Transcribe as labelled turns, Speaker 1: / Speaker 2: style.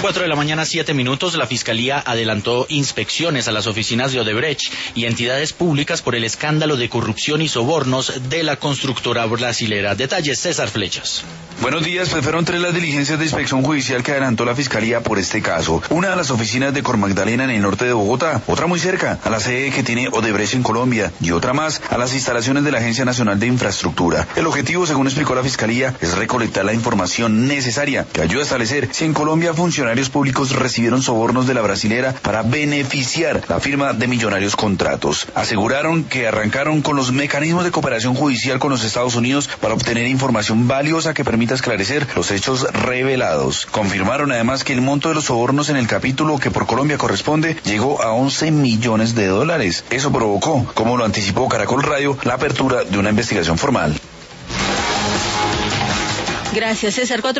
Speaker 1: 4 de la mañana, 7 minutos, la Fiscalía adelantó inspecciones a las oficinas de Odebrecht y entidades públicas por el escándalo de corrupción y sobornos de la constructora brasilera. Detalles, César Flechas.
Speaker 2: Buenos días, pues fueron 3 las diligencias de inspección judicial que adelantó la Fiscalía por este caso. Una a las oficinas de Cormagdalena en el norte de Bogotá, otra muy cerca, a la sede que tiene Odebrecht en Colombia, y otra más a las instalaciones de la Agencia Nacional de Infraestructura. El objetivo, según explicó la Fiscalía, es recolectar la información necesaria que ayude a establecer si en Colombia funcionarios públicos recibieron sobornos de la brasilera para beneficiar la firma de millonarios contratos. Aseguraron que arrancaron con los mecanismos de cooperación judicial con los Estados Unidos para obtener información valiosa que permita esclarecer los hechos revelados. Confirmaron además que el monto de los sobornos en el capítulo que por Colombia corresponde llegó a 11 millones de dólares. Eso provocó, como lo anticipó Caracol Radio, la apertura de una investigación formal.
Speaker 3: Gracias, César.